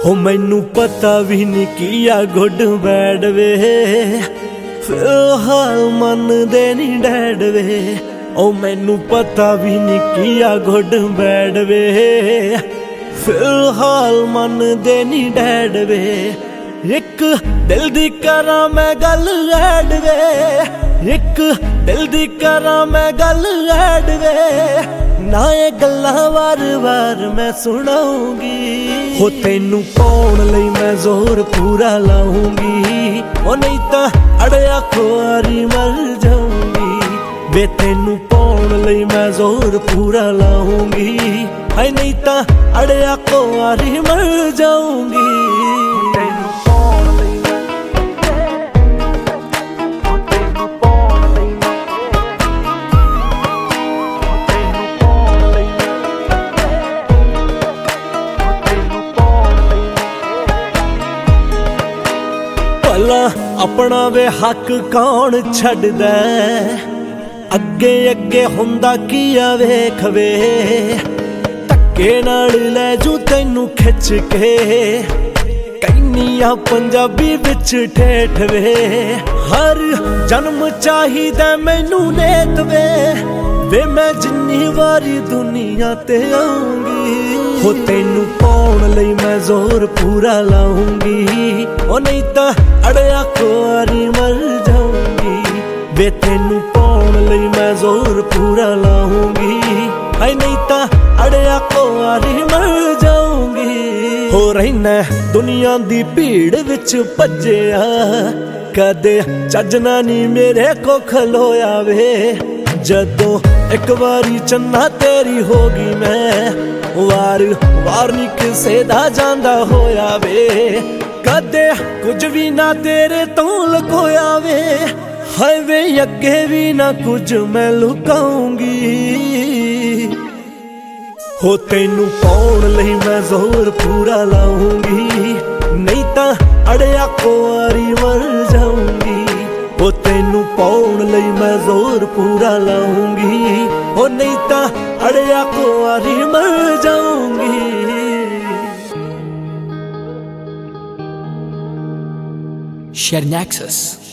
हो मैनू पता भी नहीं किया गुड बैड वे, फिलहाल मन दे नहीं डैड वे। ओ मैनू पता भी नहीं किया गुड बैड वे, फिलहाल मन दे नहीं डैड वे। एक दिल दी करा मैं गल ऐड वे, एक दिल दी करा मैं गल ऐड वे। ना ये गल्लां वार वार मैं सुनाऊंगी, हो तेनू पाउण लई मैं जोर पूरा लाऊंगी। ओ नहीं तां अड़िया खुआरी मर जाऊंगी, वे तेनू पाउण लई मैं जोर पूरा लाऊंगी। हाय नहीं तां अड़िया खुआरी मर जाऊंगी। भला अपना वे हक कौन छड्डदा, अगे अगे हुंदा किया वेख वे। धक्के नाल लै जू तैनू खिच के, कैनिया पंजाबी विच ठेठ वे। हर जन्म चाहिदा मैनू नेत वे, मैं जिन्नी वारी दुनिया ते आऊंगी। हो तेनू पाउण लई मैं जोर पूरा लाऊंगी, ओ नहीं तां अड़िया खुआरी मर जाऊंगी। वे तेनू पाउण लई मैं जोर पूरा लाऊंगी, हाय नहीं तां अड़िया खुआरी मर जाऊंगी। हो रहना दुनिया दी भीड़ विच भज्जिया, कदे चजना नी मेरे को खलोया वे। जदों एक बारी चन्ना तेरी होगी मैं, वार वार नी किसे दा जांदा होया वे। कदे कुछ भी ना तेरे तो लुकोया वे, हाय वे अगे भी ना कुछ मैं लुकाऊंगी। हो तेनू पाउण लई मैं जोर पूरा लाऊंगी, नहीं तां अड़िया खुआरी मर जाऊंगी। हो तेनू पाउण लई मैं जोर पूरा लाऊंगी, हो नहीं तां अड़िया खुआरी मर जाऊंगी। Sharing access.